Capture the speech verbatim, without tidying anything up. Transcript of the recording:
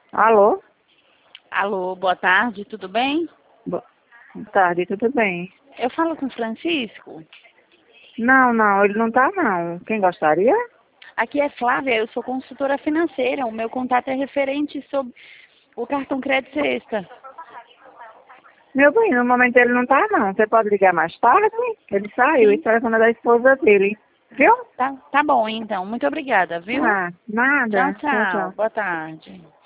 Alô? Alô, boa tarde, tudo bem? Boa tarde, tudo bem? Eu falo com o Francisco. Não, não, ele não tá não. Quem gostaria? Aqui é Flávia, eu sou consultora financeira. O meu contato é referente sobre o cartão crédito sexta. Meu bem, no momento ele não tá não. Você pode ligar mais tarde? Ele saiu, esse Sim, telefone é da esposa dele. Viu? tá, tá bom então. Muito obrigada, viu? Ah, Tchau, nada. Tchau, tchau. tchau. Boa tarde.